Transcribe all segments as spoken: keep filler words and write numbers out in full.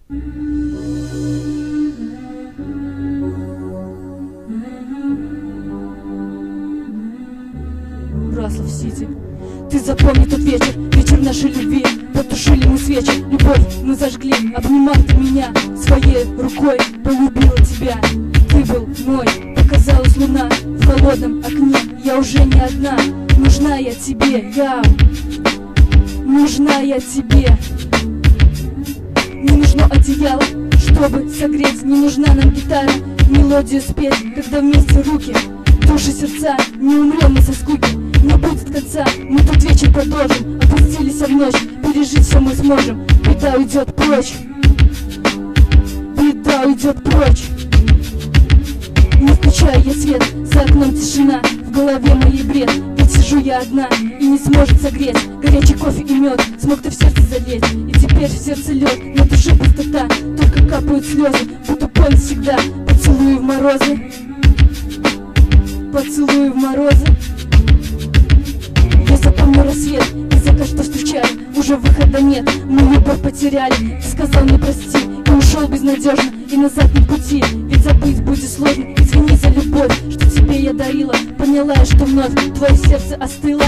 Браслов-Сити. Ты запомни тот вечер, вечер нашей любви. Потушили мы свечи, любовь мы зажгли. Обнимал ты меня своей рукой, полюбила тебя. Ты был мой, показалась луна в холодном окне. Я уже не одна, нужна я тебе, я нужна я тебе. Не нужно одеяло, чтобы согреть. Не нужна нам гитара, мелодию спеть. Когда вместе руки, души, сердца. Не умрем мы со скуки, не будет конца. Мы тот вечер продолжим, опустились в ночь. Пережить все мы сможем, беда уйдет прочь. Беда уйдет прочь. Не включаю я свет, за окном тишина, в голове моей бред. Ведь сижу я одна и не сможет согреть. Горячий кофе и мед смог ты в сердце залезть. И теперь в сердце лед, на душе пустота. Только капают слезы, буду пон всегда. Поцелуи в морозы, поцелуи в морозы. Я запомню рассвет, и закат, что встречали. Уже выхода нет, мы любовь потеряли. Ты сказал мне прости и ушел безнадежно, и назад не пути. Ведь забыть будет сложно, извини за любовь, что тебе я дарила. Поняла я, что вновь твое сердце остыло.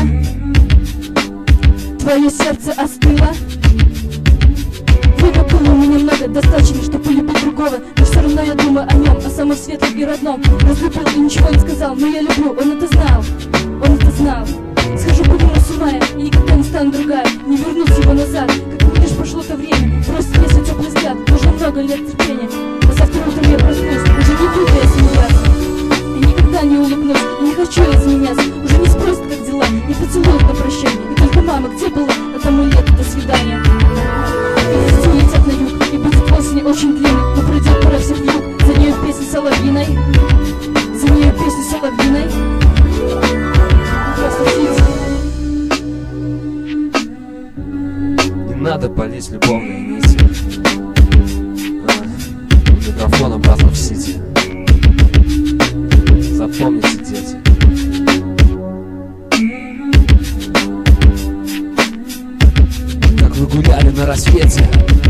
Твое сердце остыло. Выбор было у меня много, достаточно, чтобы полюбить другого. Но все равно я думаю о нем, о самом светлом и родном. Разлюбил и ничего не сказал, но я люблю, он это знал, он это знал. Схожу по нему с ума и никогда не стану другая. Не вернусь его назад, как видишь, прошло то время. Просто если теплый взгляд, нужно много лет терпения. А завтра утром я проснусь, уже не буду я смеяться. И никогда не улыбнусь, и не хочу я изменяться. Уже не спросят, как дела, не поцелуют на прощание. И только мама, где была, а тому лето, до свидания. И листья летят на юг, и будет осень очень длинной. Но пройдет пора всех в юг, за нее песня соловьиной. За нее песня соловьиной. Не надо палить любовные нити. а, У микрофона Браслов-Сити. Запомните, дети. Как вы гуляли на рассвете